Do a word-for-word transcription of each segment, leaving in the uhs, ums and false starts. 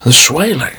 The Swaling,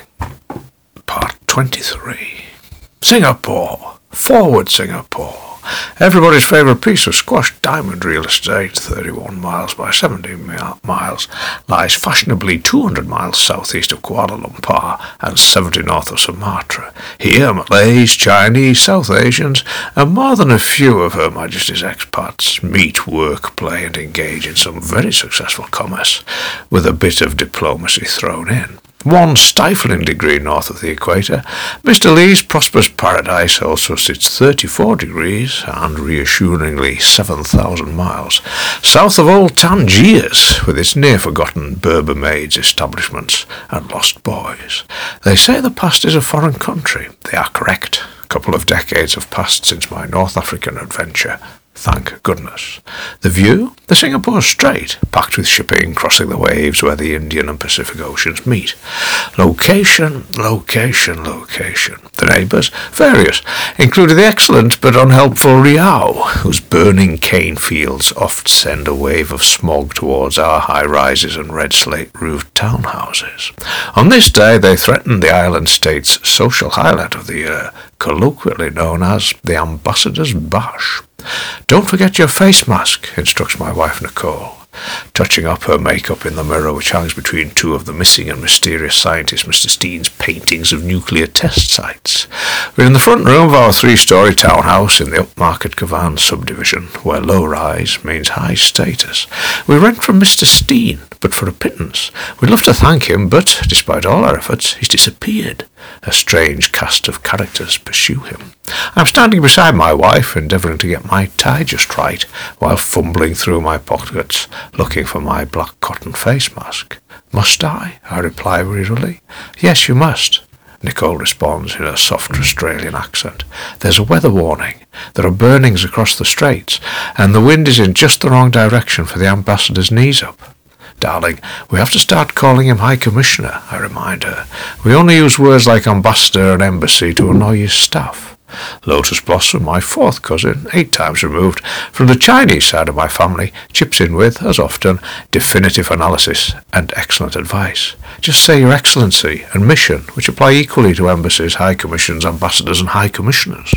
Part twenty-three. Singapore. Forward Singapore. Everybody's favourite piece of squashed diamond real estate, thirty-one miles by seventeen miles, lies fashionably two hundred miles southeast of Kuala Lumpur and seventy north of Sumatra. Here Malays, Chinese, South Asians, and more than a few of Her Majesty's expats meet, work, play and engage in some very successful commerce, with a bit of diplomacy thrown in. One stifling degree north of the equator, Mister Lee's prosperous paradise also sits thirty-four degrees and reassuringly seven thousand miles south of old Tangiers, with its near-forgotten Berber maids establishments and lost boys. They say the past is a foreign country. They are correct. A couple of decades have passed since my North African adventure. Thank goodness. The view? The Singapore Strait, packed with shipping crossing the waves where the Indian and Pacific Oceans meet. Location, location, location. The neighbours? Various, including the excellent but unhelpful Riau, whose burning cane fields oft send a wave of smog towards our high-rises and red slate-roofed townhouses. On this day they threatened the island state's social highlight of the year, colloquially known as the Ambassador's Bash. "Don't forget your face mask," instructs my wife Nicole, touching up her makeup in the mirror which hangs between two of the missing and mysterious scientist Mister Steen's paintings of nuclear test sites. We're in the front room of our three-storey townhouse in the upmarket Cavan subdivision, where low-rise means high status. We rent from Mister Steen, but for a pittance. We'd love to thank him, but, despite all our efforts, he's disappeared. A strange cast of characters pursue him. I'm standing beside my wife, endeavouring to get my tie just right, while fumbling through my pockets, looking for my black cotton face mask. "Must I?" I reply wearily. "Yes, you must," Nicole responds in a soft Australian accent. "There's a weather warning. There are burnings across the straits, and the wind is in just the wrong direction for the ambassador's knees up." "Darling, we have to start calling him High Commissioner," I remind her. "We only use words like ambassador and embassy to annoy his staff." Lotus Blossom, my fourth cousin, eight times removed, from the Chinese side of my family, chips in with, as often, definitive analysis and excellent advice. "Just say Your Excellency and Mission, which apply equally to embassies, high commissions, ambassadors and high commissioners."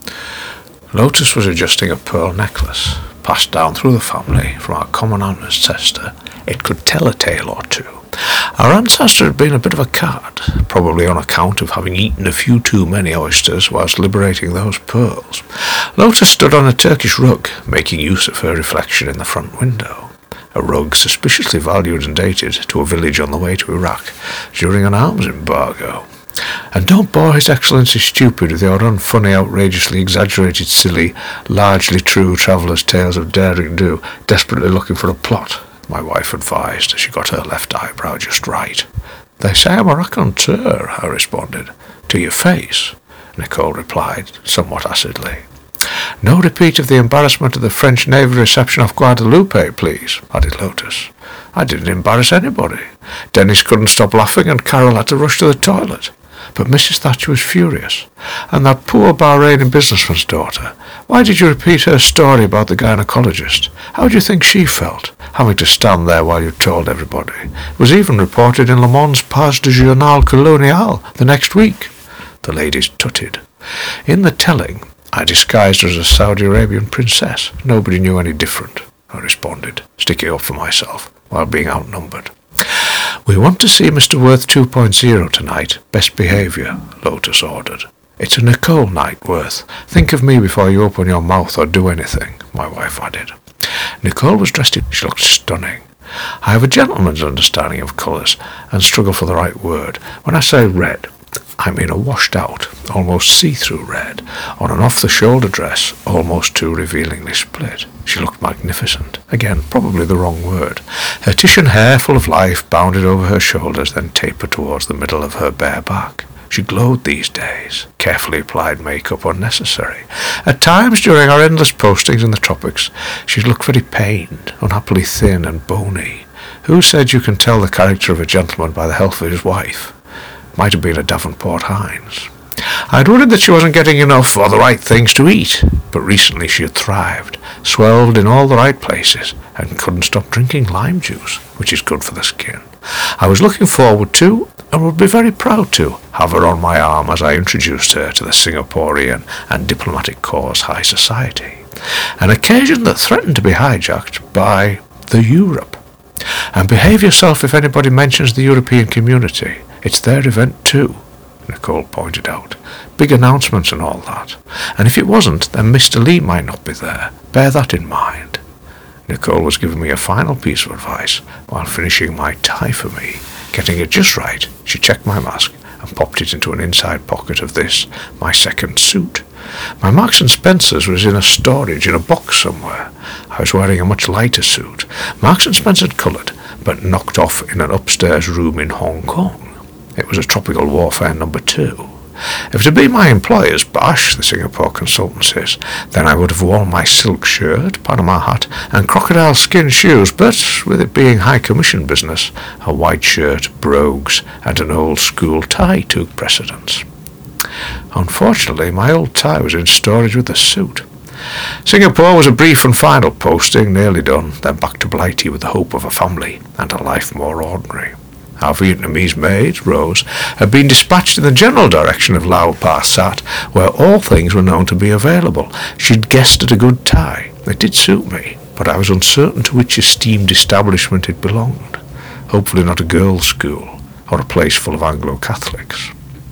Lotus was adjusting a pearl necklace, passed down through the family from our common ancestor. It could tell a tale or two. Our ancestor had been a bit of a cad, probably on account of having eaten a few too many oysters whilst liberating those pearls. Lotus stood on a Turkish rug, making use of her reflection in the front window. A rug suspiciously valued and dated to a village on the way to Iraq during an arms embargo. And don't bore His Excellency stupid with your unfunny, outrageously exaggerated, silly, largely true traveller's tales of daring do, desperately looking for a plot, my wife advised as she got her left eyebrow just right. "They say I'm a raconteur," I responded. "To your face," Nicole replied, somewhat acidly. "No repeat of the embarrassment of the French Navy reception off Guadeloupe, please," added Lotus. "I didn't embarrass anybody. Dennis couldn't stop laughing and Carol had to rush to the toilet. But Missus Thatcher was furious. And that poor Bahraini businessman's daughter. Why did you repeat her story about the gynecologist? How do you think she felt, having to stand there while you told everybody? It was even reported in Le Monde's Page de Journal Colonial the next week." The ladies tutted. "In the telling, I disguised her as a Saudi Arabian princess. Nobody knew any different," I responded, sticking up for myself while being outnumbered. "We want to see Mister Worth two point oh tonight. Best behaviour," Lotus ordered. "It's a Nicole night, Worth. Think of me before you open your mouth or do anything," my wife added. Nicole was dressed in... She looked stunning. I have a gentleman's understanding of colours and struggle for the right word. When I say red, I mean a washed-out, almost see-through red, on an off-the-shoulder dress, almost too revealingly split. She looked magnificent. Again, probably the wrong word. Her Titian hair, full of life, bounded over her shoulders, then tapered towards the middle of her bare back. She glowed these days. Carefully applied makeup unnecessary. At times, during our endless postings in the tropics, she looked very pained, unhappily thin and bony. Who said you can tell the character of a gentleman by the health of his wife? Might have been a Davenport Hines. I'd worried that she wasn't getting enough or the right things to eat, but recently she had thrived, swelled in all the right places, and couldn't stop drinking lime juice, which is good for the skin. I was looking forward to, and would be very proud to, have her on my arm as I introduced her to the Singaporean and diplomatic corps high society, an occasion that threatened to be hijacked by the Europe. And behave yourself if anybody mentions the European community. It's their event too, Nicole pointed out. Big announcements and all that. And if it wasn't, then Mister Lee might not be there. Bear that in mind. Nicole was giving me a final piece of advice while finishing my tie for me. Getting it just right, she checked my mask and popped it into an inside pocket of this, my second suit. My Marks and Spencer's was in a storage in a box somewhere. I was wearing a much lighter suit, Marks and Spencer coloured, but knocked off in an upstairs room in Hong Kong. It was a tropical warfare number two. If it had been my employer's Bosch, the Singapore consultant says, then I would have worn my silk shirt, Panama hat, and crocodile skin shoes, but with it being high commission business, a white shirt, brogues, and an old school tie took precedence. Unfortunately, my old tie was in storage with the suit. Singapore was a brief and final posting, nearly done, then back to Blighty with the hope of a family and a life more ordinary. Our Vietnamese maid, Rose, had been dispatched in the general direction of Lau Pa Sat, where all things were known to be available. She'd guessed at a good tie. It did suit me, but I was uncertain to which esteemed establishment it belonged. Hopefully not a girls' school, or a place full of Anglo-Catholics.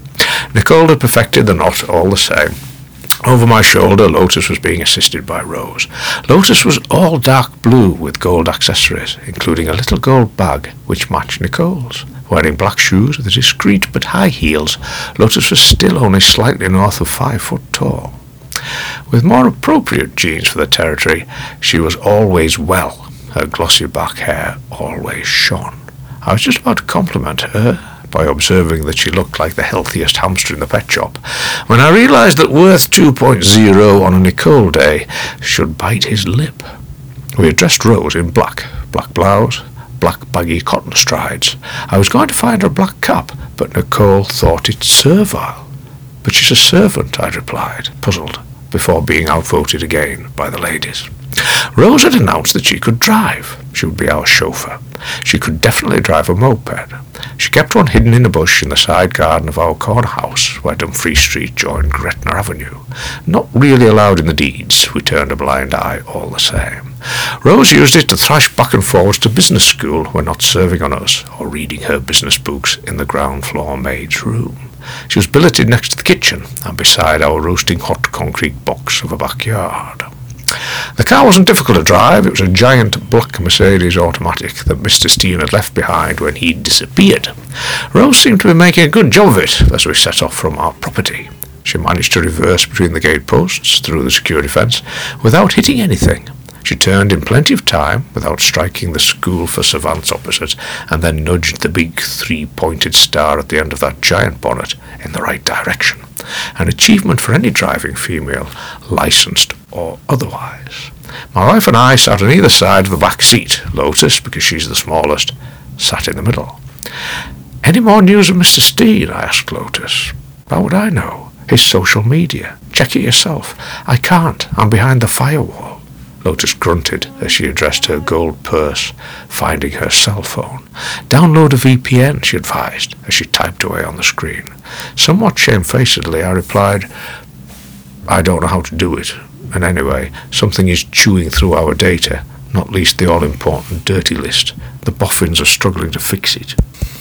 Nicole had perfected the knot all the same. Over my shoulder, Lotus was being assisted by Rose. Lotus was all dark blue with gold accessories, including a little gold bag which matched Nicole's. Wearing black shoes with discreet but high heels, Lotus was still only slightly north of five foot tall. With more appropriate genes for the territory, she was always well. Her glossy black hair always shone. I was just about to compliment her by observing that she looked like the healthiest hamster in the pet shop, when I realised that Worth two point oh on a Nicole day should bite his lip. We had dressed Rose in black, black blouse, black baggy cotton strides. I was going to find her a black cap, but Nicole thought it servile. But she's a servant, I replied, puzzled, before being outvoted again by the ladies. Rose had announced that she could drive. She would be our chauffeur. She could definitely drive a moped. She kept one hidden in a bush in the side garden of our corner house, where Dumfries Street joined Gretna Avenue. Not really allowed in the deeds, we turned a blind eye all the same. Rose used it to thrash back and forwards to business school when not serving on us, or reading her business books in the ground floor maid's room. She was billeted next to the kitchen, and beside our roasting hot concrete box of a backyard. The car wasn't difficult to drive. It was a giant black Mercedes automatic that Mister Steen had left behind when he'd disappeared. Rose seemed to be making a good job of it as we set off from our property. She managed to reverse between the gate posts through the security fence without hitting anything. She turned in plenty of time without striking the school for savants opposite, and then nudged the big three-pointed star at the end of that giant bonnet in the right direction. An achievement for any driving female, licensed or otherwise. My wife and I sat on either side of the back seat. Lotus, because she's the smallest, sat in the middle. Any more news of Mister Steen? I asked Lotus. How would I know? His social media. Check it yourself. I can't. I'm behind the firewall. Lotus grunted as she addressed her gold purse, finding her cell phone. Download a V P N, she advised, as she typed away on the screen. Somewhat shamefacedly, I replied, I don't know how to do it. And anyway, something is chewing through our data, not least the all-important dirty list. The boffins are struggling to fix it.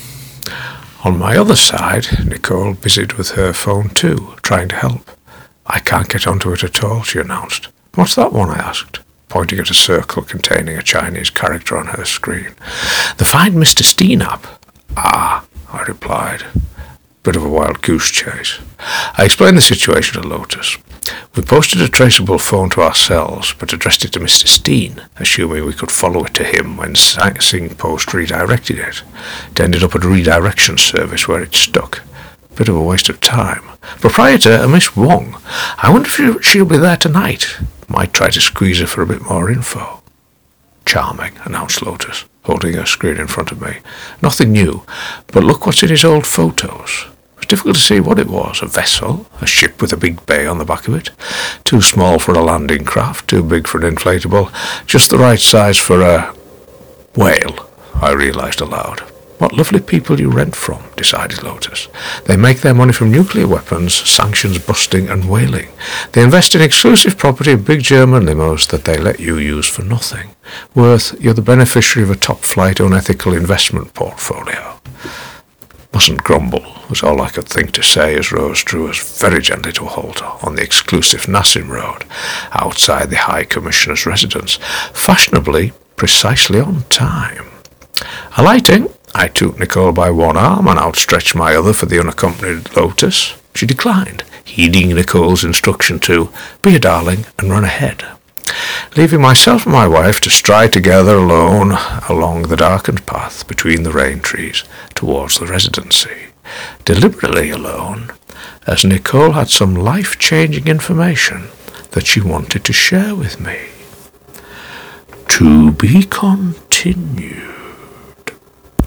On my other side, Nicole busied with her phone too, trying to help. I can't get onto it at all, she announced. What's that one? I asked, pointing at a circle containing a Chinese character on her screen. The Find Mister Steen app. Ah, I replied. Bit of a wild goose chase. I explained the situation to Lotus. We posted a traceable phone to ourselves, but addressed it to Mister Steen, assuming we could follow it to him when SingPost redirected it. It ended up at a redirection service where it stuck. Bit of a waste of time. Proprietor, a Miss Wong. I wonder if she'll be there tonight. Might try to squeeze her for a bit more info. Charming, announced Lotus, holding her screen in front of me. Nothing new, but look what's in his old photos. It was difficult to see what it was. A vessel, a ship with a big bay on the back of it. Too small for a landing craft, too big for an inflatable, just the right size for a whale, I realised aloud. What lovely people you rent from, decided Lotus. They make their money from nuclear weapons, sanctions busting and whaling. They invest in exclusive property of big German limos that they let you use for nothing. Worth, you're the beneficiary of a top-flight unethical investment portfolio. Mustn't grumble, was all I could think to say as Rose drew us very gently to a halt on the exclusive Nassim Road, outside the High Commissioner's residence, fashionably precisely on time. Alighting, I took Nicole by one arm and outstretched my other for the unaccompanied Lotus. She declined, heeding Nicole's instruction to be a darling and run ahead, leaving myself and my wife to stride together alone along the darkened path between the rain trees towards the residency. Deliberately alone, as Nicole had some life-changing information that she wanted to share with me. To be continued.